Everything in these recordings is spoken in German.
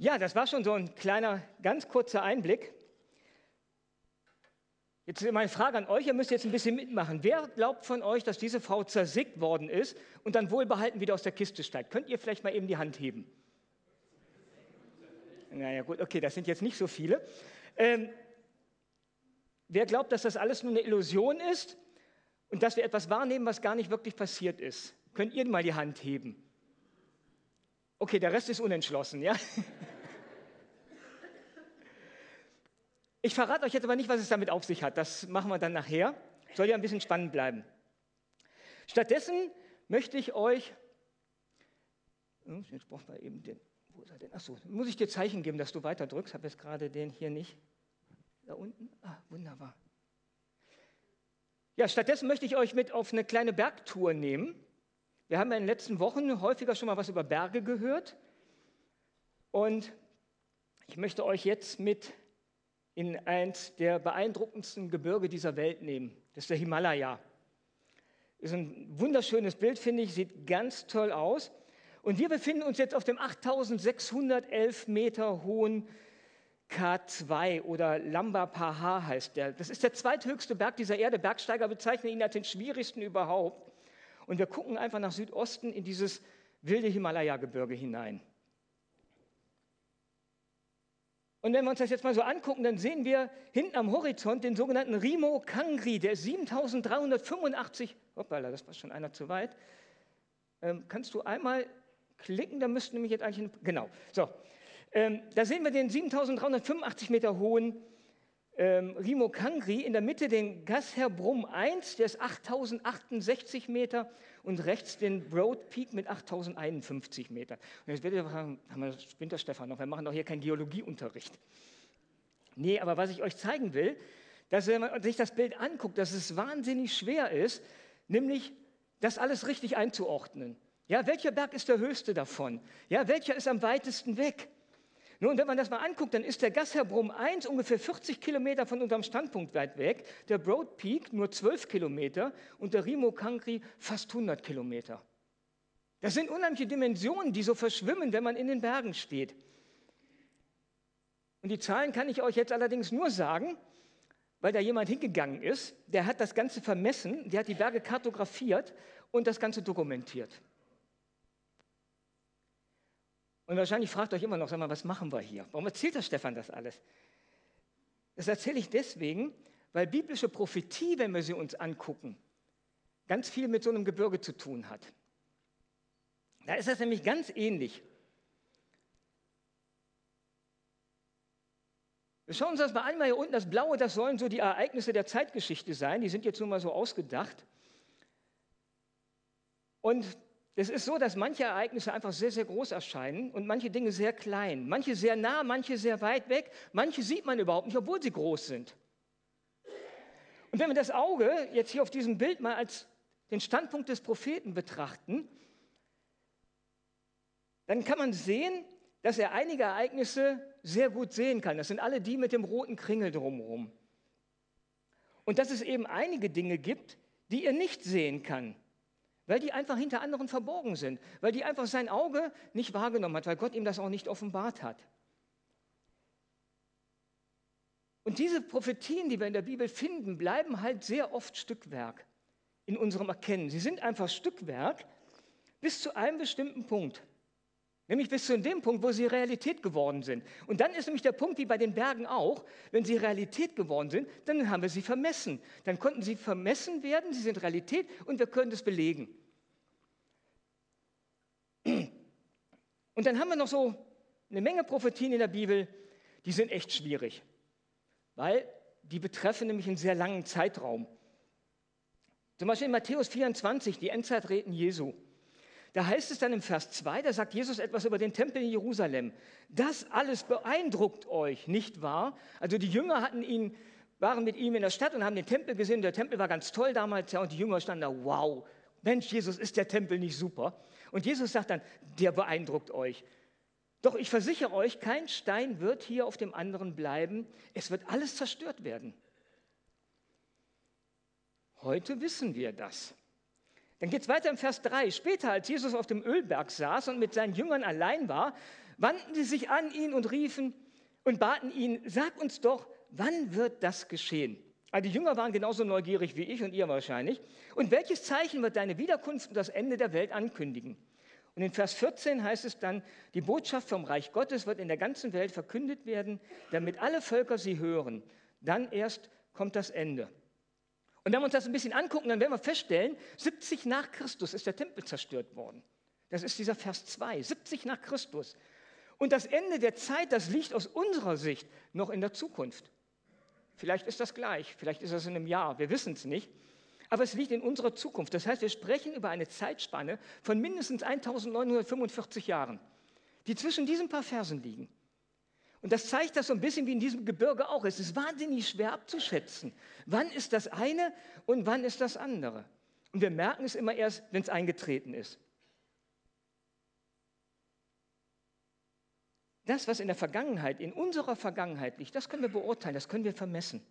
Ja, das war schon so ein kleiner, ganz kurzer Einblick. Jetzt meine Frage an euch, ihr müsst jetzt ein bisschen mitmachen. Wer glaubt von euch, dass diese Frau zersägt worden ist und dann wohlbehalten wieder aus der Kiste steigt? Könnt ihr vielleicht mal eben die Hand heben? Naja gut, okay, das sind jetzt nicht so viele. Wer glaubt, dass das alles nur eine Illusion ist und dass wir etwas wahrnehmen, was gar nicht wirklich passiert ist? Könnt ihr mal die Hand heben? Okay, der Rest ist unentschlossen, ja? Ich verrate euch jetzt aber nicht, was es damit auf sich hat. Das machen wir dann nachher. Soll ja ein bisschen spannend bleiben. Stattdessen möchte ich euch... Jetzt brauchen wir eben den... Wo ist er denn? Achso, muss ich dir Zeichen geben, dass du weiter drückst? Ich habe jetzt gerade den hier nicht. Da unten? Ah, wunderbar. Ja, stattdessen möchte ich euch mit auf eine kleine Bergtour nehmen. Wir haben ja in den letzten Wochen häufiger schon mal was über Berge gehört. Und ich möchte euch jetzt mit in eins der beeindruckendsten Gebirge dieser Welt nehmen. Das ist der Himalaya. Ist ein wunderschönes Bild, finde ich, sieht ganz toll aus. Und wir befinden uns jetzt auf dem 8.611 Meter hohen K2 oder Lamba Pahar heißt der. Das ist der zweithöchste Berg dieser Erde. Bergsteiger bezeichnen ihn als den schwierigsten überhaupt. Und wir gucken einfach nach Südosten in dieses wilde Himalaya-Gebirge hinein. Und wenn wir uns das jetzt mal so angucken, dann sehen wir hinten am Horizont den sogenannten Rimo Kangri, der ist 7.385, hoppala, das war schon einer zu weit. Kannst du einmal klicken, da müssten nämlich jetzt eigentlich, genau, so. Da sehen wir den 7.385 Meter hohen Rimo Kangri, in der Mitte den Gasherbrum 1, der ist 8.068 Meter und rechts den Broad Peak mit 8.051 Meter. Und jetzt werdet ihr fragen, haben wir das Winterstefan noch, wir machen doch hier keinen Geologieunterricht. Nee, aber was ich euch zeigen will, dass wenn man sich das Bild anguckt, dass es wahnsinnig schwer ist, nämlich das alles richtig einzuordnen. Ja, welcher Berg ist der höchste davon? Ja, welcher ist am weitesten weg? Nun, wenn man das mal anguckt, dann ist der Gasherbrum 1 ungefähr 40 Kilometer von unserem Standpunkt weit weg, der Broad Peak nur 12 Kilometer und der Rimo Kangri fast 100 Kilometer. Das sind unheimliche Dimensionen, die so verschwimmen, wenn man in den Bergen steht. Und die Zahlen kann ich euch jetzt allerdings nur sagen, weil da jemand hingegangen ist, der hat das Ganze vermessen, der hat die Berge kartografiert und das Ganze dokumentiert. Und wahrscheinlich fragt euch immer noch, sag mal, was machen wir hier? Warum erzählt der Stefan das alles? Das erzähle ich deswegen, weil biblische Prophetie, wenn wir sie uns angucken, ganz viel mit so einem Gebirge zu tun hat. Da ist das nämlich ganz ähnlich. Wir schauen uns das mal an, weil hier unten das Blaue, das sollen so die Ereignisse der Zeitgeschichte sein. Die sind jetzt nur mal so ausgedacht. Und es ist so, dass manche Ereignisse einfach sehr, sehr groß erscheinen und manche Dinge sehr klein. Manche sehr nah, manche sehr weit weg. Manche sieht man überhaupt nicht, obwohl sie groß sind. Und wenn wir das Auge jetzt hier auf diesem Bild mal als den Standpunkt des Propheten betrachten, dann kann man sehen, dass er einige Ereignisse sehr gut sehen kann. Das sind alle die mit dem roten Kringel drumherum. Und dass es eben einige Dinge gibt, die er nicht sehen kann, weil die einfach hinter anderen verborgen sind, weil die einfach sein Auge nicht wahrgenommen hat, weil Gott ihm das auch nicht offenbart hat. Und diese Prophetien, die wir in der Bibel finden, bleiben halt sehr oft Stückwerk in unserem Erkennen. Sie sind einfach Stückwerk bis zu einem bestimmten Punkt. Nämlich bis zu dem Punkt, wo sie Realität geworden sind. Und dann ist nämlich der Punkt, wie bei den Bergen auch, wenn sie Realität geworden sind, dann haben wir sie vermessen. Dann konnten sie vermessen werden, sie sind Realität und wir können das belegen. Und dann haben wir noch so eine Menge Prophetien in der Bibel, die sind echt schwierig, weil die betreffen nämlich einen sehr langen Zeitraum. Zum Beispiel in Matthäus 24, die Endzeitreden Jesu. Da heißt es dann im Vers 2, da sagt Jesus etwas über den Tempel in Jerusalem. Das alles beeindruckt euch, nicht wahr? Also die Jünger waren mit ihm in der Stadt und haben den Tempel gesehen. Der Tempel war ganz toll damals, ja, und die Jünger standen da, wow, Mensch, Jesus, ist der Tempel nicht super? Und Jesus sagt dann, der beeindruckt euch. Doch ich versichere euch, kein Stein wird hier auf dem anderen bleiben. Es wird alles zerstört werden. Heute wissen wir das. Dann geht es weiter im Vers 3. Später, als Jesus auf dem Ölberg saß und mit seinen Jüngern allein war, wandten sie sich an ihn und riefen und baten ihn, sag uns doch, wann wird das geschehen? Also die Jünger waren genauso neugierig wie ich und ihr wahrscheinlich. Und welches Zeichen wird deine Wiederkunft und das Ende der Welt ankündigen? Und in Vers 14 heißt es dann, die Botschaft vom Reich Gottes wird in der ganzen Welt verkündet werden, damit alle Völker sie hören. Dann erst kommt das Ende. Und wenn wir uns das ein bisschen angucken, dann werden wir feststellen, 70 nach Christus ist der Tempel zerstört worden. Das ist dieser Vers 2, 70 nach Christus. Und das Ende der Zeit, das liegt aus unserer Sicht noch in der Zukunft. Vielleicht ist das gleich, vielleicht ist das in einem Jahr, wir wissen es nicht. Aber es liegt in unserer Zukunft. Das heißt, wir sprechen über eine Zeitspanne von mindestens 1945 Jahren, die zwischen diesen paar Versen liegen. Und das zeigt das so ein bisschen wie in diesem Gebirge auch. Es ist wahnsinnig schwer abzuschätzen. Wann ist das eine und wann ist das andere? Und wir merken es immer erst, wenn es eingetreten ist. Das, was in der Vergangenheit, in unserer Vergangenheit liegt, das können wir beurteilen, das können wir vermessen.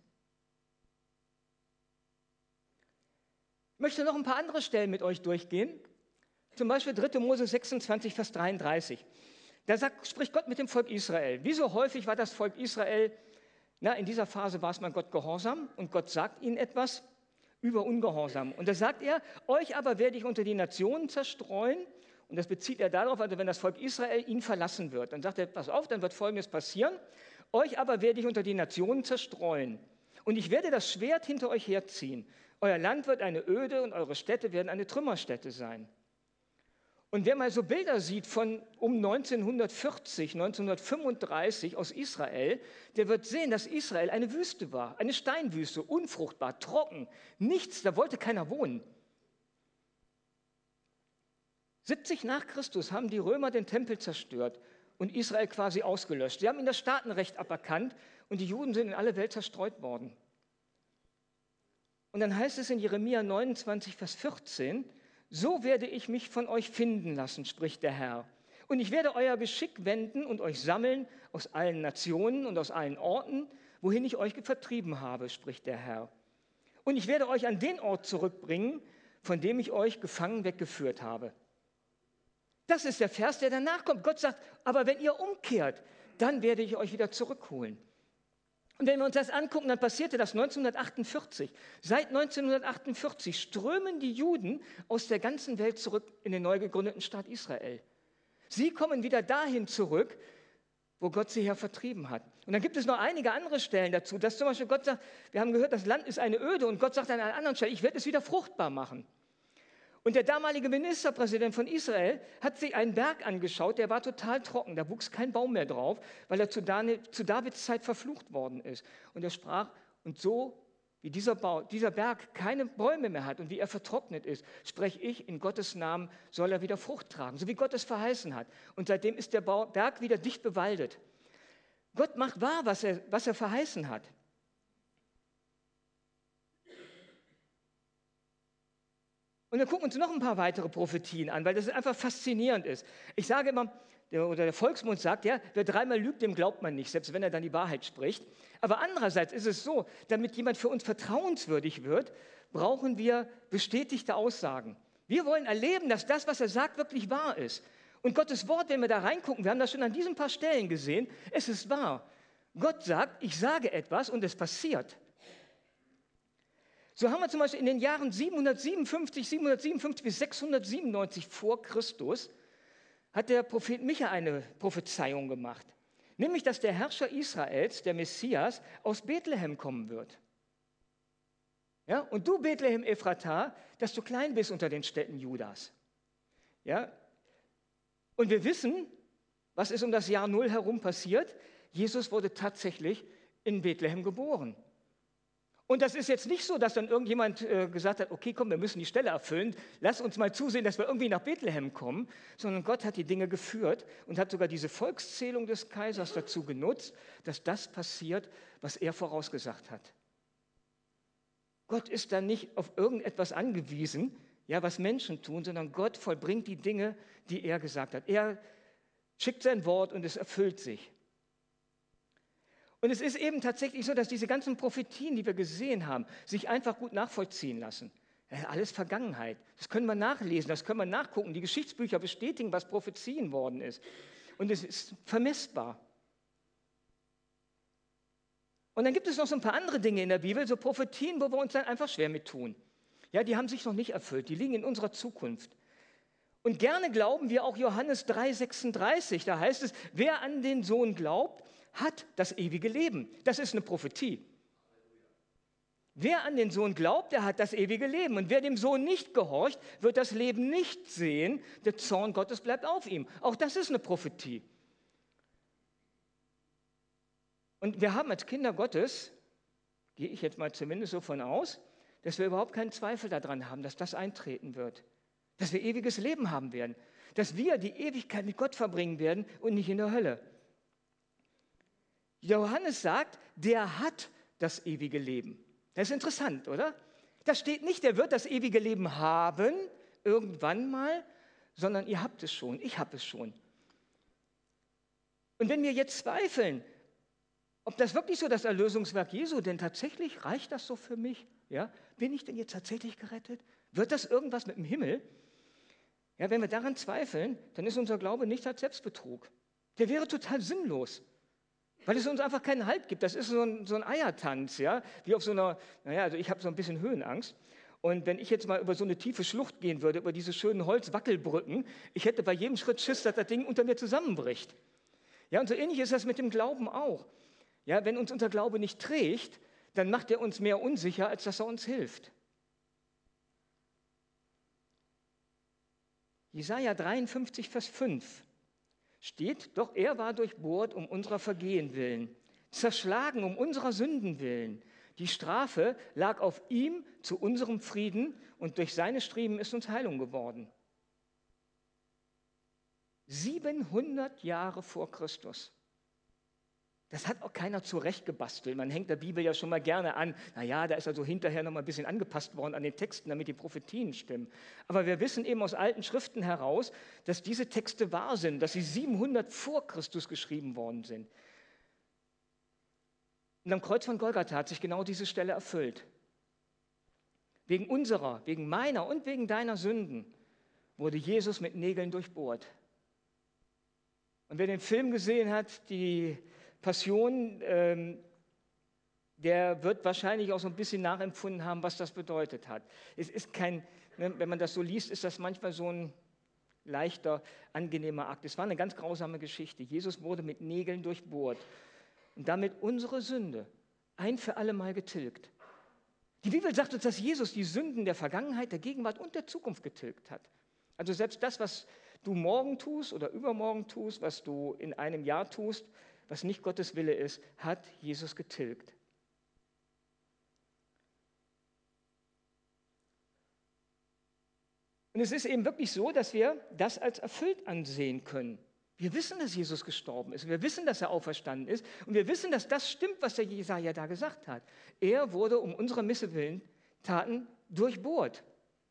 Ich möchte noch ein paar andere Stellen mit euch durchgehen. Zum Beispiel 3. Mose 26, Vers 33. Da spricht Gott mit dem Volk Israel. Wie so häufig war das Volk Israel, in dieser Phase war es mal Gott gehorsam und Gott sagt ihnen etwas über Ungehorsam. Und da sagt er, euch aber werde ich unter die Nationen zerstreuen. Und das bezieht er darauf, also wenn das Volk Israel ihn verlassen wird. Dann sagt er, pass auf, dann wird Folgendes passieren. Euch aber werde ich unter die Nationen zerstreuen. Und ich werde das Schwert hinter euch herziehen. Euer Land wird eine Öde und eure Städte werden eine Trümmerstätte sein. Und wer mal so Bilder sieht von um 1940, 1935 aus Israel, der wird sehen, dass Israel eine Wüste war, eine Steinwüste, unfruchtbar, trocken, nichts, da wollte keiner wohnen. 70 nach Christus haben die Römer den Tempel zerstört und Israel quasi ausgelöscht. Sie haben ihnen das Staatenrecht aberkannt und die Juden sind in alle Welt zerstreut worden. Und dann heißt es in Jeremia 29, Vers 14, so werde ich mich von euch finden lassen, spricht der Herr. Und ich werde euer Geschick wenden und euch sammeln aus allen Nationen und aus allen Orten, wohin ich euch vertrieben habe, spricht der Herr. Und ich werde euch an den Ort zurückbringen, von dem ich euch gefangen weggeführt habe. Das ist der Vers, der danach kommt. Gott sagt, aber wenn ihr umkehrt, dann werde ich euch wieder zurückholen. Und wenn wir uns das angucken, dann passierte das 1948. Seit 1948 strömen die Juden aus der ganzen Welt zurück in den neu gegründeten Staat Israel. Sie kommen wieder dahin zurück, wo Gott sie her vertrieben hat. Und dann gibt es noch einige andere Stellen dazu, dass zum Beispiel Gott sagt, wir haben gehört, das Land ist eine Öde und Gott sagt an einer anderen Stelle, ich werde es wieder fruchtbar machen. Und der damalige Ministerpräsident von Israel hat sich einen Berg angeschaut, der war total trocken, da wuchs kein Baum mehr drauf, weil er zu Davids Zeit verflucht worden ist. Und er sprach, und so wie dieser Berg keine Bäume mehr hat und wie er vertrocknet ist, spreche ich, in Gottes Namen soll er wieder Frucht tragen, so wie Gott es verheißen hat. Und seitdem ist der Berg wieder dicht bewaldet. Gott macht wahr, was er verheißen hat. Und wir gucken uns noch ein paar weitere Prophetien an, weil das einfach faszinierend ist. Ich sage immer, der Volksmund sagt, ja, wer dreimal lügt, dem glaubt man nicht, selbst wenn er dann die Wahrheit spricht. Aber andererseits ist es so, damit jemand für uns vertrauenswürdig wird, brauchen wir bestätigte Aussagen. Wir wollen erleben, dass das, was er sagt, wirklich wahr ist. Und Gottes Wort, wenn wir da reingucken, wir haben das schon an diesen paar Stellen gesehen, es ist wahr. Gott sagt, ich sage etwas und es passiert. So haben wir zum Beispiel in den Jahren 757 bis 697 vor Christus hat der Prophet Micha eine Prophezeiung gemacht. Nämlich, dass der Herrscher Israels, der Messias, aus Bethlehem kommen wird. Ja? Und du, Bethlehem Ephrata, dass du klein bist unter den Städten Judas. Ja? Und wir wissen, was ist um das Jahr 0 herum passiert. Jesus wurde tatsächlich in Bethlehem geboren. Und das ist jetzt nicht so, dass dann irgendjemand gesagt hat, okay, komm, wir müssen die Stelle erfüllen, lass uns mal zusehen, dass wir irgendwie nach Bethlehem kommen, sondern Gott hat die Dinge geführt und hat sogar diese Volkszählung des Kaisers dazu genutzt, dass das passiert, was er vorausgesagt hat. Gott ist dann nicht auf irgendetwas angewiesen, ja, was Menschen tun, sondern Gott vollbringt die Dinge, die er gesagt hat. Er schickt sein Wort und es erfüllt sich. Und es ist eben tatsächlich so, dass diese ganzen Prophetien, die wir gesehen haben, sich einfach gut nachvollziehen lassen. Alles Vergangenheit. Das können wir nachlesen, das können wir nachgucken. Die Geschichtsbücher bestätigen, was prophezien worden ist. Und es ist vermessbar. Und dann gibt es noch so ein paar andere Dinge in der Bibel, so Prophetien, wo wir uns dann einfach schwer mit tun. Ja, die haben sich noch nicht erfüllt, die liegen in unserer Zukunft. Und gerne glauben wir auch Johannes 3,36, da heißt es, wer an den Sohn glaubt, hat das ewige Leben. Das ist eine Prophetie. Wer an den Sohn glaubt, der hat das ewige Leben. Und wer dem Sohn nicht gehorcht, wird das Leben nicht sehen. Der Zorn Gottes bleibt auf ihm. Auch das ist eine Prophetie. Und wir haben als Kinder Gottes, gehe ich jetzt mal zumindest so von aus, dass wir überhaupt keinen Zweifel daran haben, dass das eintreten wird. Dass wir ewiges Leben haben werden. Dass wir die Ewigkeit mit Gott verbringen werden und nicht in der Hölle. Johannes sagt, der hat das ewige Leben. Das ist interessant, oder? Da steht nicht, der wird das ewige Leben haben, irgendwann mal, sondern ihr habt es schon, ich habe es schon. Und wenn wir jetzt zweifeln, ob das wirklich so das Erlösungswerk Jesu, denn tatsächlich reicht das so für mich? Ja? Bin ich denn jetzt tatsächlich gerettet? Wird das irgendwas mit dem Himmel? Ja, wenn wir daran zweifeln, dann ist unser Glaube nicht als Selbstbetrug. Der wäre total sinnlos, weil es uns einfach keinen Halt gibt. Das ist so ein Eiertanz, ja? Wie auf so einer, also ich habe so ein bisschen Höhenangst. Und wenn ich jetzt mal über so eine tiefe Schlucht gehen würde, über diese schönen Holzwackelbrücken, ich hätte bei jedem Schritt Schiss, dass das Ding unter mir zusammenbricht. Ja, und so ähnlich ist das mit dem Glauben auch. Ja, wenn uns unser Glaube nicht trägt, dann macht er uns mehr unsicher, als dass er uns hilft. Jesaja 53, Vers 5 steht, doch er war durchbohrt um unserer Vergehen willen, zerschlagen um unserer Sünden willen. Die Strafe lag auf ihm zu unserem Frieden und durch seine Striemen ist uns Heilung geworden. 700 Jahre vor Christus. Das hat auch keiner zurechtgebastelt. Man hängt der Bibel ja schon mal gerne an. Da ist also hinterher noch mal ein bisschen angepasst worden an den Texten, damit die Prophetien stimmen. Aber wir wissen eben aus alten Schriften heraus, dass diese Texte wahr sind, dass sie 700 vor Christus geschrieben worden sind. Und am Kreuz von Golgatha hat sich genau diese Stelle erfüllt. Wegen unserer, wegen meiner und wegen deiner Sünden wurde Jesus mit Nägeln durchbohrt. Und wer den Film gesehen hat, die Passion, der wird wahrscheinlich auch so ein bisschen nachempfunden haben, was das bedeutet hat. Es ist wenn man das so liest, ist das manchmal so ein leichter, angenehmer Akt. Es war eine ganz grausame Geschichte. Jesus wurde mit Nägeln durchbohrt und damit unsere Sünde ein für alle Mal getilgt. Die Bibel sagt uns, dass Jesus die Sünden der Vergangenheit, der Gegenwart und der Zukunft getilgt hat. Also selbst das, was du morgen tust oder übermorgen tust, was du in einem Jahr tust, was nicht Gottes Wille ist, hat Jesus getilgt. Und es ist eben wirklich so, dass wir das als erfüllt ansehen können. Wir wissen, dass Jesus gestorben ist. Wir wissen, dass er auferstanden ist. Und wir wissen, dass das stimmt, was der Jesaja da gesagt hat. Er wurde um unserer Missetaten durchbohrt.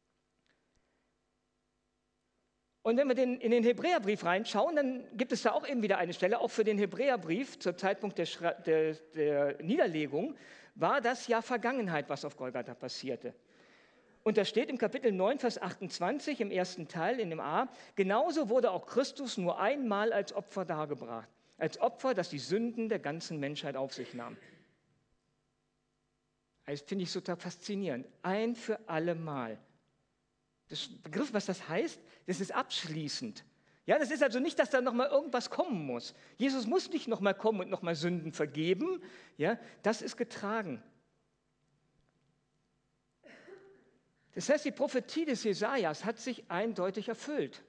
Und wenn wir in den Hebräerbrief reinschauen, dann gibt es da auch eben wieder eine Stelle, auch für den Hebräerbrief, zur Zeitpunkt der Niederlegung, war das ja Vergangenheit, was auf Golgatha passierte. Und da steht im Kapitel 9, Vers 28, im ersten Teil, in dem A, genauso wurde auch Christus nur einmal als Opfer dargebracht. Als Opfer, das die Sünden der ganzen Menschheit auf sich nahm. Das finde ich total faszinierend. Ein für alle Mal. Das Begriff, was das heißt, das ist abschließend. Ja, das ist also nicht, dass da nochmal irgendwas kommen muss. Jesus muss nicht nochmal kommen und nochmal Sünden vergeben. Ja, das ist getragen. Das heißt, die Prophetie des Jesajas hat sich eindeutig erfüllt.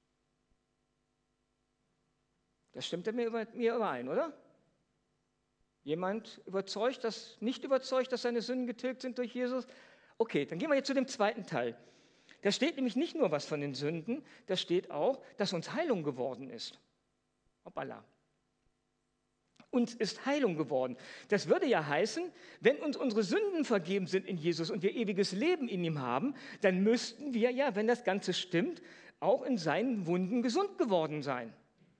Das stimmt ja mit mir überein, oder? Jemand nicht überzeugt, dass seine Sünden getilgt sind durch Jesus? Okay, dann gehen wir jetzt zu dem zweiten Teil. Da steht nämlich nicht nur was von den Sünden, da steht auch, dass uns Heilung geworden ist. Hoppala. Uns ist Heilung geworden. Das würde ja heißen, wenn uns unsere Sünden vergeben sind in Jesus und wir ewiges Leben in ihm haben, dann müssten wir ja, wenn das Ganze stimmt, auch in seinen Wunden gesund geworden sein.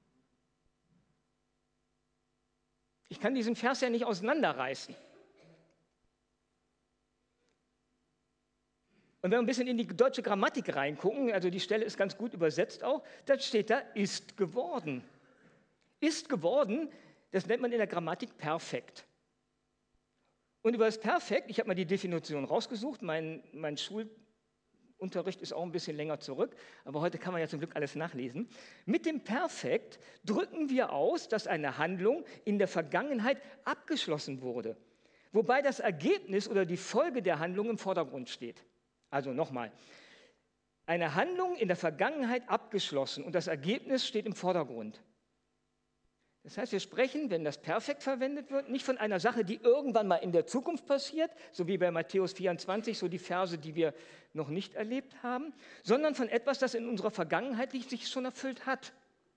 Ich kann diesen Vers ja nicht auseinanderreißen. Und wenn wir ein bisschen in die deutsche Grammatik reingucken, also die Stelle ist ganz gut übersetzt auch, dann steht da, ist geworden. Ist geworden, das nennt man in der Grammatik perfekt. Und über das Perfekt, ich habe mal die Definition rausgesucht, mein Schulunterricht ist auch ein bisschen länger zurück, aber heute kann man ja zum Glück alles nachlesen. Mit dem Perfekt drücken wir aus, dass eine Handlung in der Vergangenheit abgeschlossen wurde, wobei das Ergebnis oder die Folge der Handlung im Vordergrund steht. Also nochmal, eine Handlung in der Vergangenheit abgeschlossen und das Ergebnis steht im Vordergrund. Das heißt, wir sprechen, wenn das Perfekt verwendet wird, nicht von einer Sache, die irgendwann mal in der Zukunft passiert, so wie bei Matthäus 24, so die Verse, die wir noch nicht erlebt haben, sondern von etwas, das in unserer Vergangenheit sich schon erfüllt hat.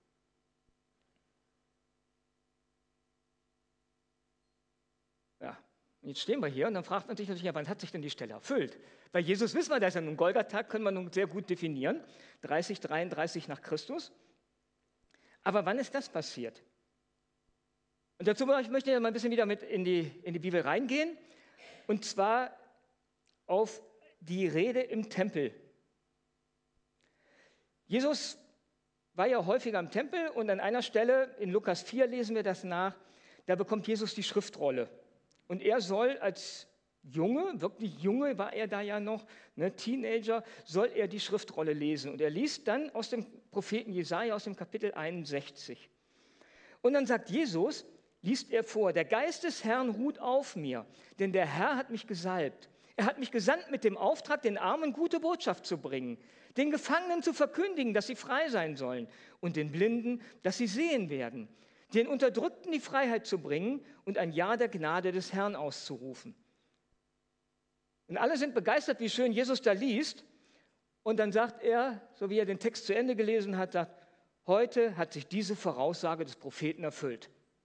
Ja, und jetzt stehen wir hier und dann fragt man sich natürlich, ja, wann hat sich denn die Stelle erfüllt? Bei Jesus wissen wir das ja nun, Golgatha können wir nun sehr gut definieren, 30, 33 nach Christus. Aber wann ist das passiert? Und dazu möchte ich mal ein bisschen wieder mit in die Bibel reingehen, und zwar auf die Rede im Tempel. Jesus war ja häufiger im Tempel und an einer Stelle, in Lukas 4 lesen wir das nach, da bekommt Jesus die Schriftrolle. Und er soll als Junge, wirklich Junge war er da ja noch, Teenager, soll er die Schriftrolle lesen. Und er liest dann aus dem Propheten Jesaja, aus dem Kapitel 61. Und dann sagt Jesus, liest er vor, der Geist des Herrn ruht auf mir, denn der Herr hat mich gesalbt. Er hat mich gesandt mit dem Auftrag, den Armen gute Botschaft zu bringen, den Gefangenen zu verkündigen, dass sie frei sein sollen und den Blinden, dass sie sehen werden, den Unterdrückten die Freiheit zu bringen und ein Jahr der Gnade des Herrn auszurufen. Und alle sind begeistert, wie schön Jesus da liest. Und dann sagt er, so wie er den Text zu Ende gelesen hat, sagt, heute hat sich diese Voraussage des Propheten erfüllt.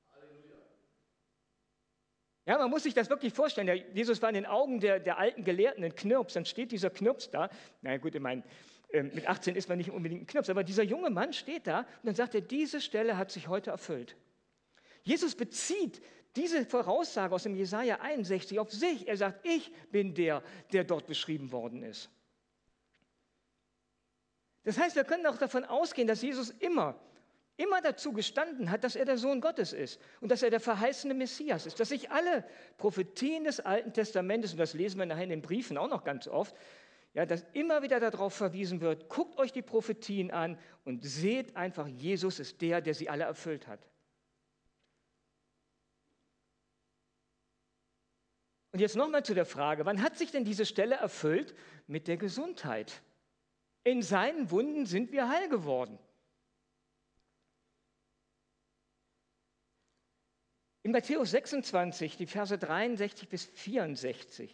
Ja, man muss sich das wirklich vorstellen. Jesus war in den Augen der alten Gelehrten ein Knirps. Dann steht dieser Knirps da. Na gut, ich meine, mit 18 ist man nicht unbedingt ein Knirps. Aber dieser junge Mann steht da und dann sagt er, diese Stelle hat sich heute erfüllt. Jesus bezieht diese Voraussage aus dem Jesaja 61 auf sich. Er sagt, ich bin der dort beschrieben worden ist. Das heißt, wir können auch davon ausgehen, dass Jesus immer dazu gestanden hat, dass er der Sohn Gottes ist und dass er der verheißene Messias ist, dass sich alle Prophetien des Alten Testamentes, und das lesen wir nachher in den Briefen auch noch ganz oft, ja, dass immer wieder darauf verwiesen wird, guckt euch die Prophetien an und seht einfach, Jesus ist der sie alle erfüllt hat. Und jetzt nochmal zu der Frage, wann hat sich denn diese Stelle erfüllt? Mit der Gesundheit. In seinen Wunden sind wir heil geworden. In Matthäus 26, die Verse 63 bis 64,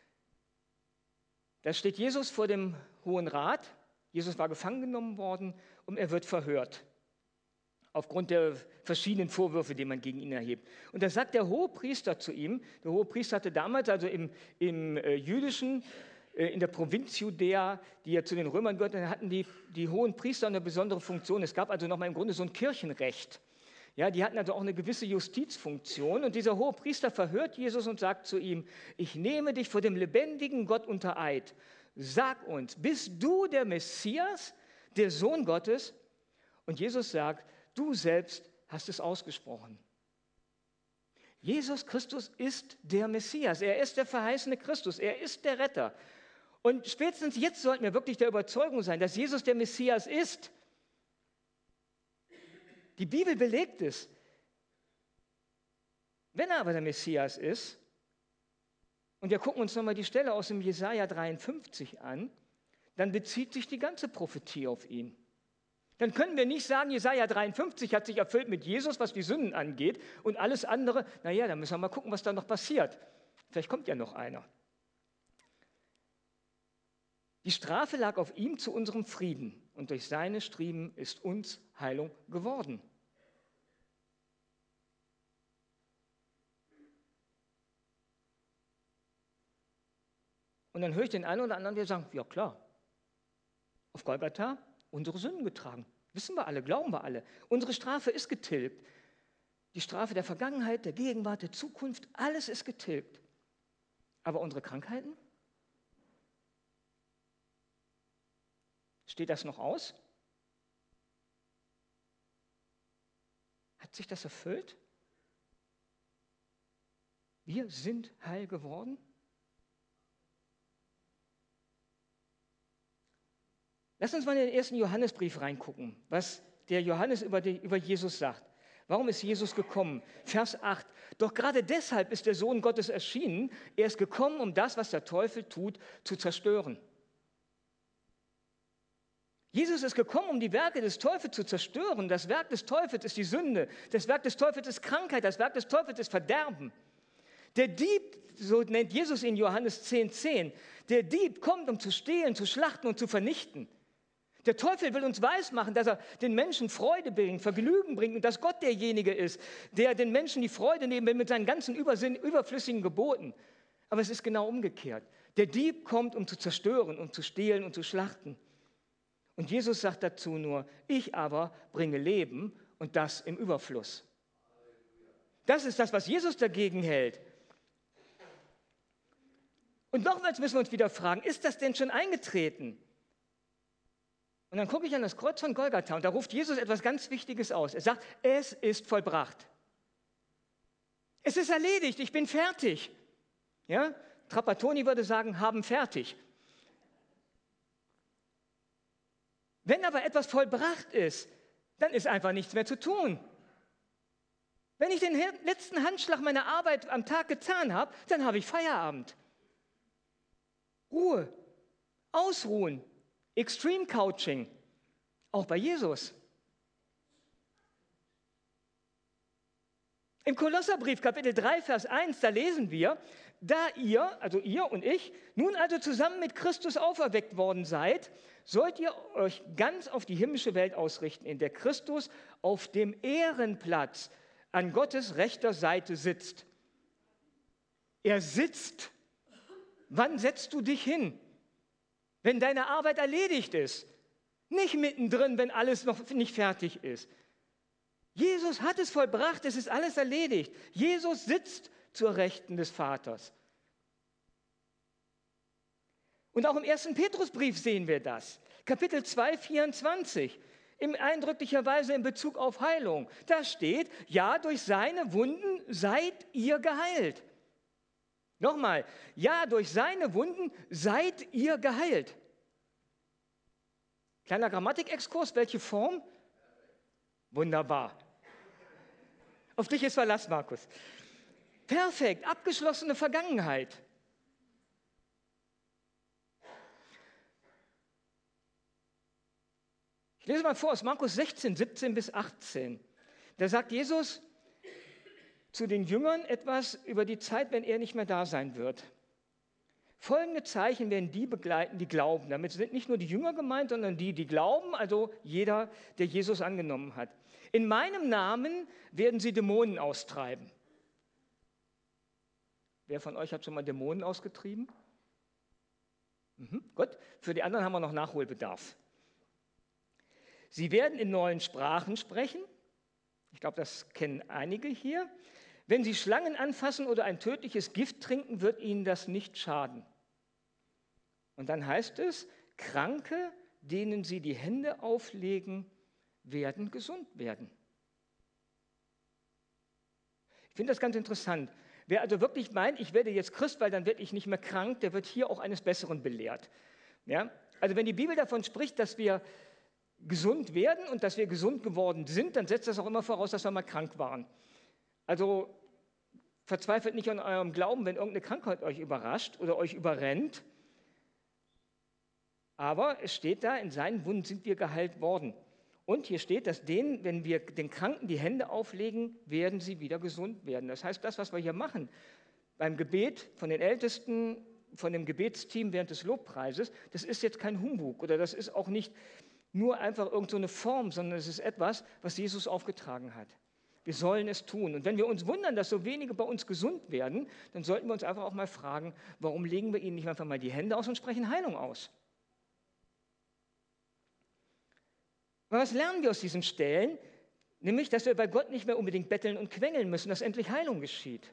da steht Jesus vor dem Hohen Rat. Jesus war gefangen genommen worden und er wird verhört. Aufgrund der verschiedenen Vorwürfe, die man gegen ihn erhebt. Und da sagt der Hohepriester zu ihm, der Hohepriester hatte damals, also im Jüdischen, in der Provinz Judäa, die ja zu den Römern gehörte, hatten die hohen Priester eine besondere Funktion. Es gab also nochmal im Grunde so ein Kirchenrecht. Ja, die hatten also auch eine gewisse Justizfunktion. Und dieser Hohepriester verhört Jesus und sagt zu ihm, ich nehme dich vor dem lebendigen Gott unter Eid. Sag uns, bist du der Messias, der Sohn Gottes? Und Jesus sagt, du selbst hast es ausgesprochen. Jesus Christus ist der Messias. Er ist der verheißene Christus. Er ist der Retter. Und spätestens jetzt sollten wir wirklich der Überzeugung sein, dass Jesus der Messias ist. Die Bibel belegt es. Wenn er aber der Messias ist, und wir gucken uns nochmal die Stelle aus dem Jesaja 53 an, dann bezieht sich die ganze Prophetie auf ihn. Dann können wir nicht sagen, Jesaja 53 hat sich erfüllt mit Jesus, was die Sünden angeht, und alles andere, naja, dann müssen wir mal gucken, was da noch passiert. Vielleicht kommt ja noch einer. Die Strafe lag auf ihm zu unserem Frieden, und durch seine Striemen ist uns Heilung geworden. Und dann höre ich den einen oder anderen, der sagt, ja klar, auf Golgatha unsere Sünden getragen. Wissen wir alle, glauben wir alle. Unsere Strafe ist getilgt. Die Strafe der Vergangenheit, der Gegenwart, der Zukunft, alles ist getilgt. Aber unsere Krankheiten? Steht das noch aus? Hat sich das erfüllt? Wir sind heil geworden? Lass uns mal in den ersten Johannesbrief reingucken, was der Johannes über Jesus sagt. Warum ist Jesus gekommen? Vers 8. Doch gerade deshalb ist der Sohn Gottes erschienen. Er ist gekommen, um das, was der Teufel tut, zu zerstören. Jesus ist gekommen, um die Werke des Teufels zu zerstören. Das Werk des Teufels ist die Sünde. Das Werk des Teufels ist Krankheit. Das Werk des Teufels ist Verderben. Der Dieb, so nennt Jesus in Johannes 10,10, der Dieb kommt, um zu stehlen, zu schlachten und zu vernichten. Der Teufel will uns weismachen, dass er den Menschen Freude bringt, Vergnügen bringt und dass Gott derjenige ist, der den Menschen die Freude nehmen will mit seinen ganzen überflüssigen Geboten. Aber es ist genau umgekehrt. Der Dieb kommt, um zu zerstören, um zu stehlen und zu schlachten. Und Jesus sagt dazu nur, ich aber bringe Leben und das im Überfluss. Das ist das, was Jesus dagegen hält. Und nochmals müssen wir uns wieder fragen, ist das denn schon eingetreten? Und dann gucke ich an das Kreuz von Golgatha und da ruft Jesus etwas ganz Wichtiges aus. Er sagt, es ist vollbracht. Es ist erledigt, ich bin fertig. Ja? Trapattoni würde sagen, haben fertig. Wenn aber etwas vollbracht ist, dann ist einfach nichts mehr zu tun. Wenn ich den letzten Handschlag meiner Arbeit am Tag getan habe, dann habe ich Feierabend. Ruhe, ausruhen, Extreme Couching, auch bei Jesus. Im Kolosserbrief, Kapitel 3, Vers 1, da lesen wir, da ihr, also ihr und ich, nun also zusammen mit Christus auferweckt worden seid, sollt ihr euch ganz auf die himmlische Welt ausrichten, in der Christus auf dem Ehrenplatz an Gottes rechter Seite sitzt. Er sitzt. Wann setzt du dich hin? Wenn deine Arbeit erledigt ist. Nicht mittendrin, wenn alles noch nicht fertig ist. Jesus hat es vollbracht, es ist alles erledigt. Jesus sitzt zur Rechten des Vaters. Und auch im 1. Petrusbrief sehen wir das. Kapitel 2, 24. In eindrücklicher Weise in Bezug auf Heilung. Da steht, ja, durch seine Wunden seid ihr geheilt. Nochmal, ja, durch seine Wunden seid ihr geheilt. Kleiner Grammatikexkurs, welche Form? Wunderbar. Auf dich ist Verlass, Markus. Perfekt, abgeschlossene Vergangenheit. Ich lese mal vor aus Markus 16, 17 bis 18. Da sagt Jesus zu den Jüngern etwas über die Zeit, wenn er nicht mehr da sein wird. Folgende Zeichen werden die begleiten, die glauben. Damit sind nicht nur die Jünger gemeint, sondern die glauben, also jeder, der Jesus angenommen hat. In meinem Namen werden sie Dämonen austreiben. Wer von euch hat schon mal Dämonen ausgetrieben? Gut, für die anderen haben wir noch Nachholbedarf. Sie werden in neuen Sprachen sprechen. Ich glaube, das kennen einige hier. Wenn sie Schlangen anfassen oder ein tödliches Gift trinken, wird ihnen das nicht schaden. Und dann heißt es, Kranke, denen sie die Hände auflegen, werden gesund werden. Ich finde das ganz interessant. Wer also wirklich meint, ich werde jetzt Christ, weil dann werde ich nicht mehr krank, der wird hier auch eines Besseren belehrt. Ja? Also wenn die Bibel davon spricht, dass wir gesund werden und dass wir gesund geworden sind, dann setzt das auch immer voraus, dass wir mal krank waren. Also verzweifelt nicht an eurem Glauben, wenn irgendeine Krankheit euch überrascht oder euch überrennt. Aber es steht da, in seinen Wunden sind wir geheilt worden. Und hier steht, dass wenn wir den Kranken die Hände auflegen, werden sie wieder gesund werden. Das heißt, das, was wir hier machen, beim Gebet von den Ältesten, von dem Gebetsteam während des Lobpreises, das ist jetzt kein Humbug oder das ist auch nicht nur einfach irgend so eine Form, sondern es ist etwas, was Jesus aufgetragen hat. Wir sollen es tun. Und wenn wir uns wundern, dass so wenige bei uns gesund werden, dann sollten wir uns einfach auch mal fragen, warum legen wir ihnen nicht einfach mal die Hände aus und sprechen Heilung aus? Aber was lernen wir aus diesen Stellen? Nämlich, dass wir bei Gott nicht mehr unbedingt betteln und quengeln müssen, dass endlich Heilung geschieht.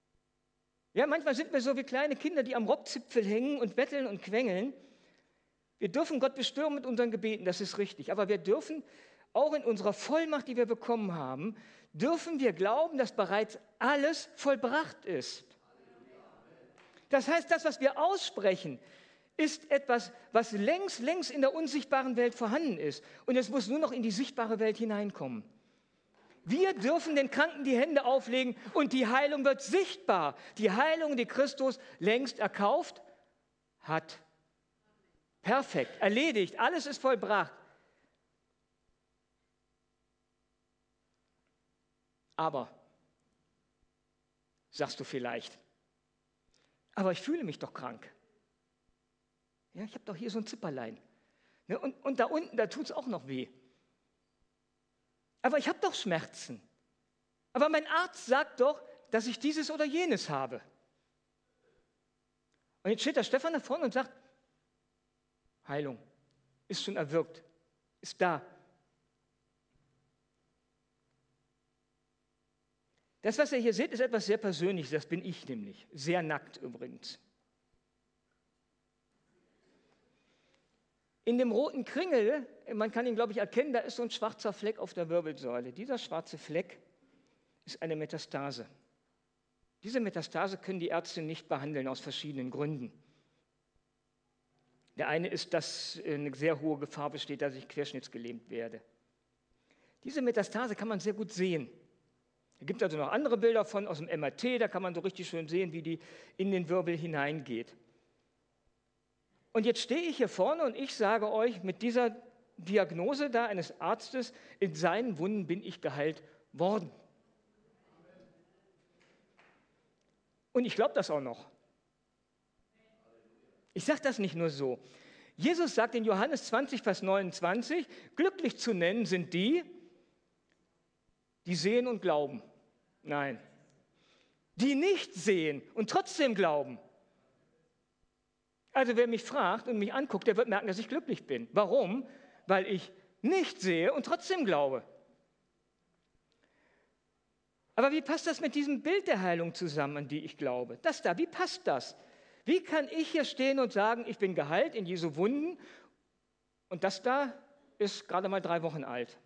Ja, manchmal sind wir so wie kleine Kinder, die am Rockzipfel hängen und betteln und quengeln. Wir dürfen Gott bestürmen mit unseren Gebeten, das ist richtig. Aber wir dürfen auch in unserer Vollmacht, die wir bekommen haben, dürfen wir glauben, dass bereits alles vollbracht ist. Das heißt, das, was wir aussprechen, ist etwas, was längst in der unsichtbaren Welt vorhanden ist. Und es muss nur noch in die sichtbare Welt hineinkommen. Wir dürfen den Kranken die Hände auflegen und die Heilung wird sichtbar. Die Heilung, die Christus längst erkauft hat. Perfekt, erledigt, alles ist vollbracht. Aber, sagst du vielleicht, aber ich fühle mich doch krank. Ja, ich habe doch hier so ein Zipperlein. Ne, und da unten, da tut es auch noch weh. Aber ich habe doch Schmerzen. Aber mein Arzt sagt doch, dass ich dieses oder jenes habe. Und jetzt steht der Stefan da vorne und sagt, Heilung ist schon erwirkt, ist da. Das, was ihr hier seht, ist etwas sehr Persönliches, das bin ich nämlich, sehr nackt übrigens. In dem roten Kringel, man kann ihn, glaube ich, erkennen, da ist so ein schwarzer Fleck auf der Wirbelsäule. Dieser schwarze Fleck ist eine Metastase. Diese Metastase können die Ärzte nicht behandeln, aus verschiedenen Gründen. Der eine ist, dass eine sehr hohe Gefahr besteht, dass ich querschnittsgelähmt werde. Diese Metastase kann man sehr gut sehen. Es gibt also noch andere Bilder aus dem MRT, da kann man so richtig schön sehen, wie die in den Wirbel hineingeht. Und jetzt stehe ich hier vorne und ich sage euch, mit dieser Diagnose da eines Arztes, in seinen Wunden bin ich geheilt worden. Und ich glaube das auch noch. Ich sage das nicht nur so. Jesus sagt in Johannes 20, Vers 29, glücklich zu nennen sind die sehen und glauben. Nein, die nicht sehen und trotzdem glauben. Also wer mich fragt und mich anguckt, der wird merken, dass ich glücklich bin. Warum? Weil ich nicht sehe und trotzdem glaube. Aber wie passt das mit diesem Bild der Heilung zusammen, an die ich glaube? Das da, wie passt das? Wie kann ich hier stehen und sagen, ich bin geheilt in Jesu Wunden und das da ist gerade mal 3 Wochen alt?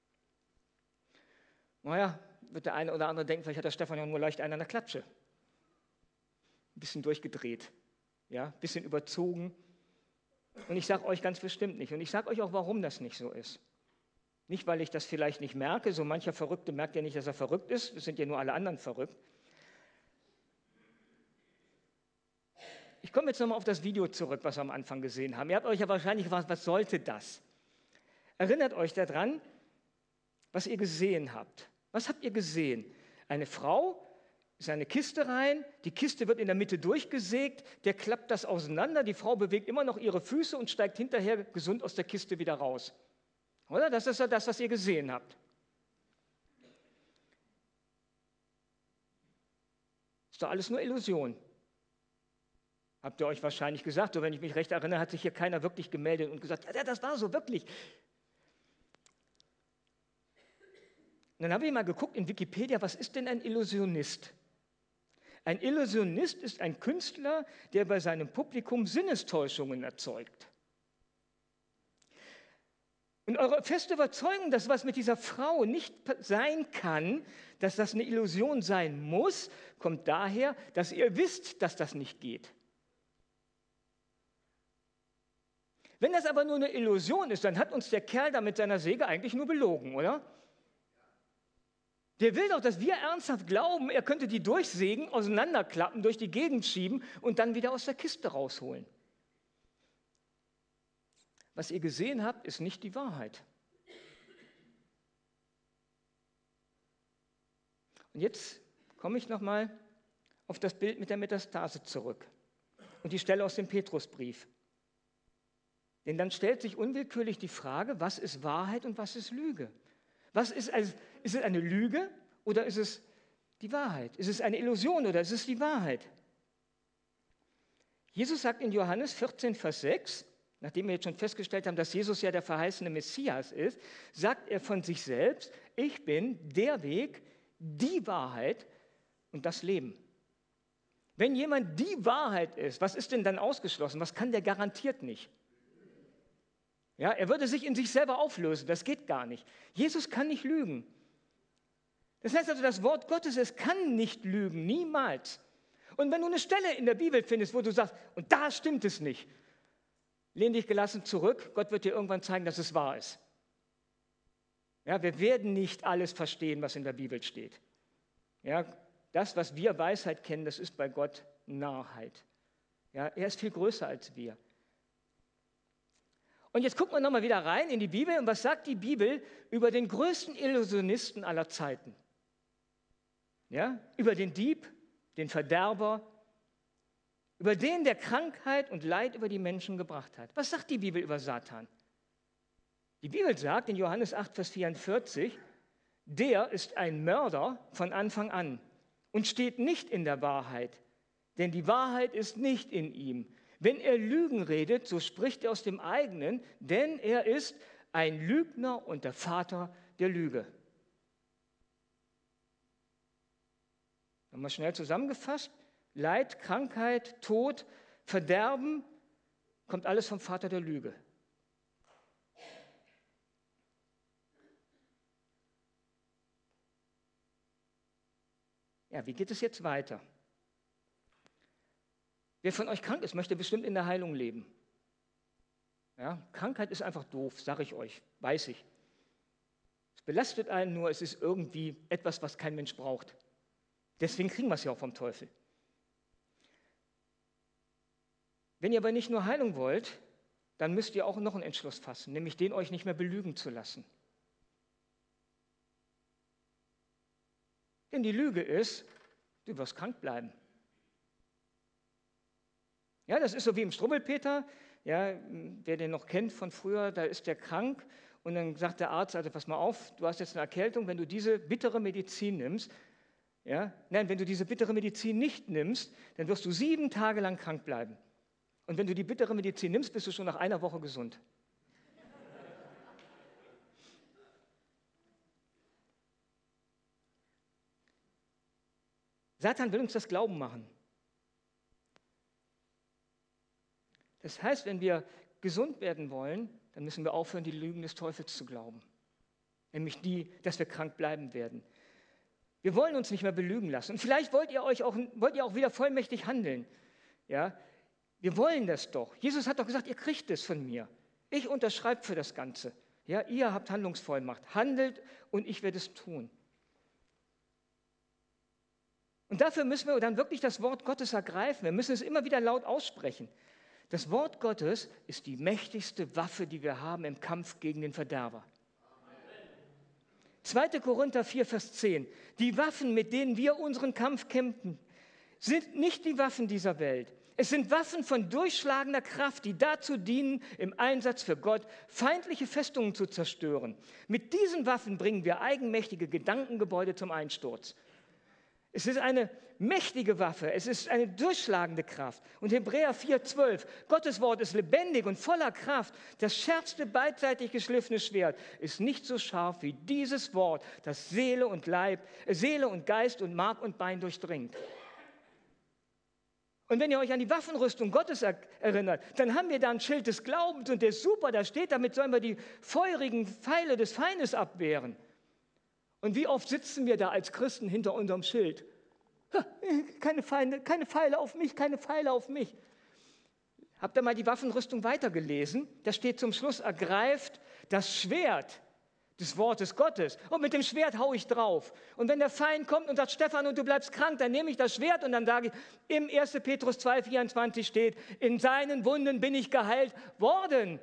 Naja, wird der eine oder andere denken, vielleicht hat der Stefan ja nur leicht einen an der Klatsche. Ein bisschen durchgedreht, ja, ein bisschen überzogen. Und ich sage euch ganz bestimmt nicht. Und ich sage euch auch, warum das nicht so ist. Nicht, weil ich das vielleicht nicht merke, so mancher Verrückte merkt ja nicht, dass er verrückt ist, es sind ja nur alle anderen verrückt. Ich komme jetzt nochmal auf das Video zurück, was wir am Anfang gesehen haben. Ihr habt euch ja wahrscheinlich gefragt, was sollte das? Erinnert euch daran, was ihr gesehen habt. Was habt ihr gesehen? Eine Frau ist eine Kiste rein, die Kiste wird in der Mitte durchgesägt, der klappt das auseinander, die Frau bewegt immer noch ihre Füße und steigt hinterher gesund aus der Kiste wieder raus. Oder? Das ist ja das, was ihr gesehen habt. Ist doch alles nur Illusion. Habt ihr euch wahrscheinlich gesagt, so wenn ich mich recht erinnere, hat sich hier keiner wirklich gemeldet und gesagt, ja, das war so, wirklich. Und dann habe ich mal geguckt in Wikipedia, was ist denn ein Illusionist? Ein Illusionist ist ein Künstler, der bei seinem Publikum Sinnestäuschungen erzeugt. Und eure feste Überzeugung, dass was mit dieser Frau nicht sein kann, dass das eine Illusion sein muss, kommt daher, dass ihr wisst, dass das nicht geht. Wenn das aber nur eine Illusion ist, dann hat uns der Kerl da mit seiner Säge eigentlich nur belogen, oder? Der will doch, dass wir ernsthaft glauben, er könnte die durchsägen, auseinanderklappen, durch die Gegend schieben und dann wieder aus der Kiste rausholen. Was ihr gesehen habt, ist nicht die Wahrheit. Und jetzt komme ich nochmal auf das Bild mit der Metastase zurück und die Stelle aus dem Petrusbrief. Denn dann stellt sich unwillkürlich die Frage, was ist Wahrheit und was ist Lüge? Ist es eine Lüge oder ist es die Wahrheit? Ist es eine Illusion oder ist es die Wahrheit? Jesus sagt in Johannes 14, Vers 6, nachdem wir jetzt schon festgestellt haben, dass Jesus ja der verheißene Messias ist, sagt er von sich selbst, ich bin der Weg, die Wahrheit und das Leben. Wenn jemand die Wahrheit ist, was ist denn dann ausgeschlossen? Was kann der garantiert nicht? Ja, er würde sich in sich selber auflösen, das geht gar nicht. Jesus kann nicht lügen. Das heißt also, das Wort Gottes, es kann nicht lügen, niemals. Und wenn du eine Stelle in der Bibel findest, wo du sagst, und da stimmt es nicht, lehn dich gelassen zurück, Gott wird dir irgendwann zeigen, dass es wahr ist. Ja, wir werden nicht alles verstehen, was in der Bibel steht. Ja, das, was wir Weisheit kennen, das ist bei Gott Narrheit. Ja, er ist viel größer als wir. Und jetzt gucken wir nochmal wieder rein in die Bibel. Und was sagt die Bibel über den größten Illusionisten aller Zeiten? Ja, über den Dieb, den Verderber, über den, der Krankheit und Leid über die Menschen gebracht hat. Was sagt die Bibel über Satan? Die Bibel sagt in Johannes 8, Vers 44, der ist ein Mörder von Anfang an und steht nicht in der Wahrheit, denn die Wahrheit ist nicht in ihm. Wenn er Lügen redet, so spricht er aus dem eigenen, denn er ist ein Lügner und der Vater der Lüge. Nochmal schnell zusammengefasst, Leid, Krankheit, Tod, Verderben, kommt alles vom Vater der Lüge. Ja, wie geht es jetzt weiter? Wer von euch krank ist, möchte bestimmt in der Heilung leben. Ja, Krankheit ist einfach doof, sage ich euch, weiß ich. Es belastet einen nur, es ist irgendwie etwas, was kein Mensch braucht. Deswegen kriegen wir es ja auch vom Teufel. Wenn ihr aber nicht nur Heilung wollt, dann müsst ihr auch noch einen Entschluss fassen, nämlich den euch nicht mehr belügen zu lassen. Denn die Lüge ist, du wirst krank bleiben. Ja, das ist so wie im Struwwelpeter, ja, wer den noch kennt von früher, da ist der krank und dann sagt der Arzt, also pass mal auf, du hast jetzt eine Erkältung, wenn du diese bittere Medizin nimmst, ja, nein, wenn du diese bittere Medizin nicht nimmst, dann wirst du 7 Tage lang krank bleiben. Und wenn du die bittere Medizin nimmst, bist du schon nach einer Woche gesund. Satan will uns das Glauben machen. Das heißt, wenn wir gesund werden wollen, dann müssen wir aufhören, die Lügen des Teufels zu glauben. Nämlich die, dass wir krank bleiben werden. Wir wollen uns nicht mehr belügen lassen. Und vielleicht wollt ihr auch wieder vollmächtig handeln. Ja? Wir wollen das doch. Jesus hat doch gesagt, ihr kriegt es von mir. Ich unterschreibe für das Ganze. Ja, ihr habt Handlungsvollmacht. Handelt und ich werde es tun. Und dafür müssen wir dann wirklich das Wort Gottes ergreifen. Wir müssen es immer wieder laut aussprechen. Das Wort Gottes ist die mächtigste Waffe, die wir haben im Kampf gegen den Verderber. 2. Korinther 4, Vers 10. Die Waffen, mit denen wir unseren Kampf kämpfen, sind nicht die Waffen dieser Welt. Es sind Waffen von durchschlagender Kraft, die dazu dienen, im Einsatz für Gott feindliche Festungen zu zerstören. Mit diesen Waffen bringen wir eigenmächtige Gedankengebäude zum Einsturz. Es ist eine mächtige Waffe, es ist eine durchschlagende Kraft. Und Hebräer 4,12, Gottes Wort ist lebendig und voller Kraft. Das schärfste beidseitig geschliffene Schwert ist nicht so scharf wie dieses Wort, das Seele und Geist und Mark und Bein durchdringt. Und wenn ihr euch an die Waffenrüstung Gottes erinnert, dann haben wir da ein Schild des Glaubens und der ist super, da steht, damit sollen wir die feurigen Pfeile des Feindes abwehren. Und wie oft sitzen wir da als Christen hinter unserem Schild? Keine Pfeile auf mich, keine Pfeile auf mich. Habt ihr mal die Waffenrüstung weitergelesen? Da steht zum Schluss, ergreift das Schwert des Wortes Gottes und mit dem Schwert haue ich drauf. Und wenn der Feind kommt und sagt, Stefan, und du bleibst krank, dann nehme ich das Schwert und dann sage ich, im 1. Petrus 2,24 steht, in seinen Wunden bin ich geheilt worden.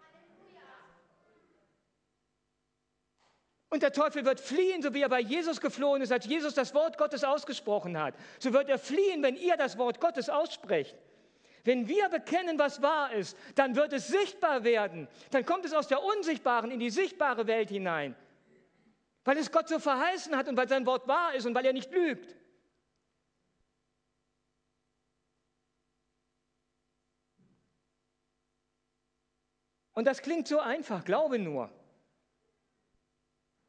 Und der Teufel wird fliehen, so wie er bei Jesus geflohen ist, als Jesus das Wort Gottes ausgesprochen hat. So wird er fliehen, wenn ihr das Wort Gottes aussprecht. Wenn wir bekennen, was wahr ist, dann wird es sichtbar werden. Dann kommt es aus der unsichtbaren in die sichtbare Welt hinein. Weil es Gott so verheißen hat und weil sein Wort wahr ist und weil er nicht lügt. Und das klingt so einfach, glaube nur.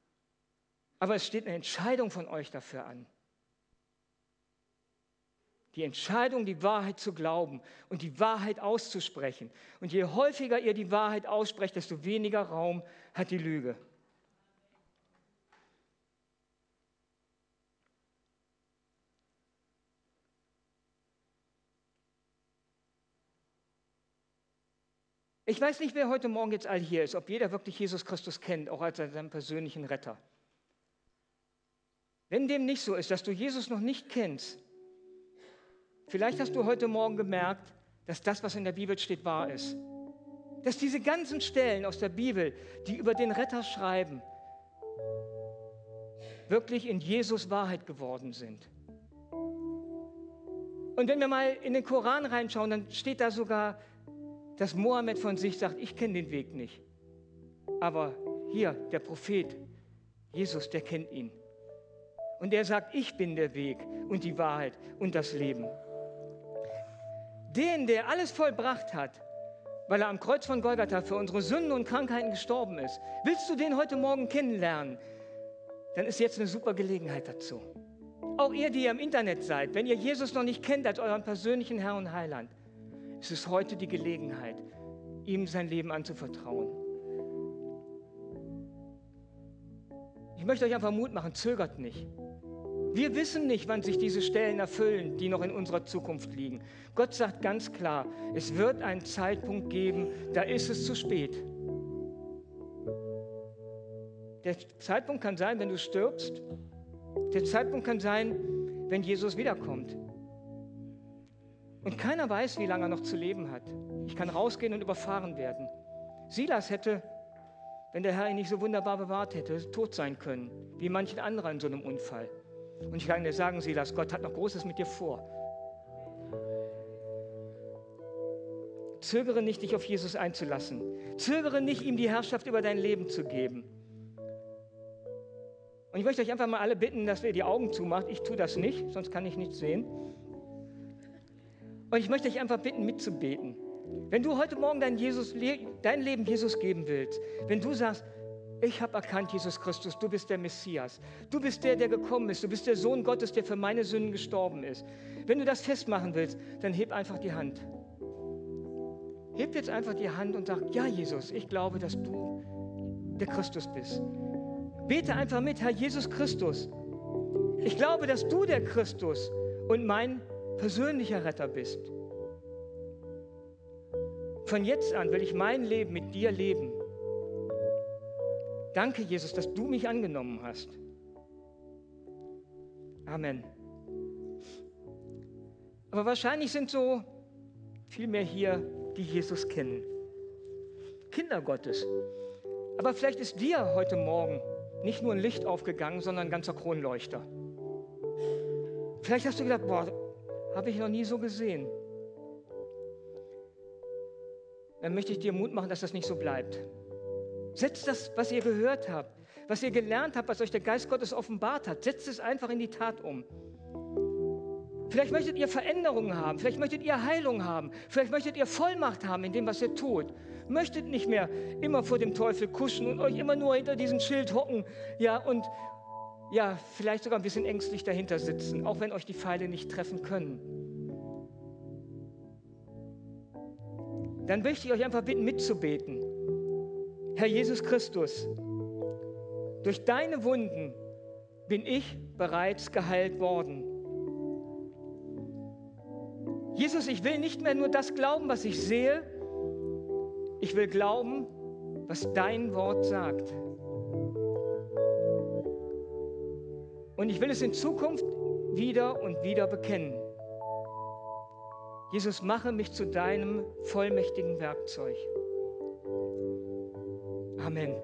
Aber es steht eine Entscheidung von euch dafür an. Die Entscheidung, die Wahrheit zu glauben und die Wahrheit auszusprechen. Und je häufiger ihr die Wahrheit aussprecht, desto weniger Raum hat die Lüge. Ich weiß nicht, wer heute Morgen jetzt all hier ist, ob jeder wirklich Jesus Christus kennt, auch als seinen persönlichen Retter. Wenn dem nicht so ist, dass du Jesus noch nicht kennst, vielleicht hast du heute Morgen gemerkt, dass das, was in der Bibel steht, wahr ist. Dass diese ganzen Stellen aus der Bibel, die über den Retter schreiben, wirklich in Jesus Wahrheit geworden sind. Und wenn wir mal in den Koran reinschauen, dann steht da sogar, dass Mohammed von sich sagt, ich kenne den Weg nicht. Aber hier, der Prophet, Jesus, der kennt ihn. Und er sagt, ich bin der Weg und die Wahrheit und das Leben. Den, der alles vollbracht hat, weil er am Kreuz von Golgatha für unsere Sünden und Krankheiten gestorben ist, willst du den heute Morgen kennenlernen, dann ist jetzt eine super Gelegenheit dazu. Auch ihr, die ihr im Internet seid, wenn ihr Jesus noch nicht kennt als euren persönlichen Herr und Heiland, es ist heute die Gelegenheit, ihm sein Leben anzuvertrauen. Ich möchte euch einfach Mut machen, zögert nicht. Wir wissen nicht, wann sich diese Stellen erfüllen, die noch in unserer Zukunft liegen. Gott sagt ganz klar, es wird einen Zeitpunkt geben, da ist es zu spät. Der Zeitpunkt kann sein, wenn du stirbst. Der Zeitpunkt kann sein, wenn Jesus wiederkommt. Und keiner weiß, wie lange er noch zu leben hat. Ich kann rausgehen und überfahren werden. Silas hätte, wenn der Herr ihn nicht so wunderbar bewahrt hätte, tot sein können, wie manchen anderer in so einem Unfall. Und ich kann dir sagen, Silas, Gott hat noch Großes mit dir vor. Zögere nicht, dich auf Jesus einzulassen. Zögere nicht, ihm die Herrschaft über dein Leben zu geben. Und ich möchte euch einfach mal alle bitten, dass ihr die Augen zumacht. Ich tue das nicht, sonst kann ich nichts sehen. Und ich möchte dich einfach bitten, mitzubeten. Wenn du heute Morgen dein Leben Jesus geben willst, wenn du sagst, ich habe erkannt, Jesus Christus, du bist der Messias, du bist der, der gekommen ist, du bist der Sohn Gottes, der für meine Sünden gestorben ist. Wenn du das festmachen willst, dann heb einfach die Hand. Heb jetzt einfach die Hand und sag, ja Jesus, ich glaube, dass du der Christus bist. Bete einfach mit, Herr Jesus Christus. Ich glaube, dass du der Christus und mein persönlicher Retter bist. Von jetzt an will ich mein Leben mit dir leben. Danke, Jesus, dass du mich angenommen hast. Amen. Aber wahrscheinlich sind so viel mehr hier, die Jesus kennen. Kinder Gottes. Aber vielleicht ist dir heute Morgen nicht nur ein Licht aufgegangen, sondern ein ganzer Kronleuchter. Vielleicht hast du gedacht, boah, habe ich noch nie so gesehen. Dann möchte ich dir Mut machen, dass das nicht so bleibt. Setzt das, was ihr gehört habt, was ihr gelernt habt, was euch der Geist Gottes offenbart hat, setzt es einfach in die Tat um. Vielleicht möchtet ihr Veränderungen haben, vielleicht möchtet ihr Heilung haben, vielleicht möchtet ihr Vollmacht haben in dem, was ihr tut. Möchtet nicht mehr immer vor dem Teufel kuschen und euch immer nur hinter diesem Schild hocken, ja, und ja, vielleicht sogar ein bisschen ängstlich dahinter sitzen, auch wenn euch die Pfeile nicht treffen können. Dann möchte ich euch einfach bitten, mitzubeten. Herr Jesus Christus, durch deine Wunden bin ich bereits geheilt worden. Jesus, ich will nicht mehr nur das glauben, was ich sehe. Ich will glauben, was dein Wort sagt. Und ich will es in Zukunft wieder und wieder bekennen. Jesus, mache mich zu deinem vollmächtigen Werkzeug. Amen.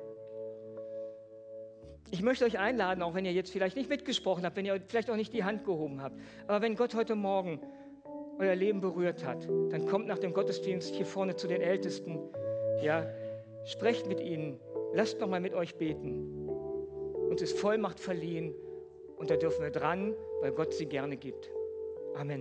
Ich möchte euch einladen, auch wenn ihr jetzt vielleicht nicht mitgesprochen habt, wenn ihr vielleicht auch nicht die Hand gehoben habt, aber wenn Gott heute Morgen euer Leben berührt hat, dann kommt nach dem Gottesdienst hier vorne zu den Ältesten, ja, sprecht mit ihnen, lasst nochmal mit euch beten. Uns ist Vollmacht verliehen und da dürfen wir dran, weil Gott sie gerne gibt. Amen.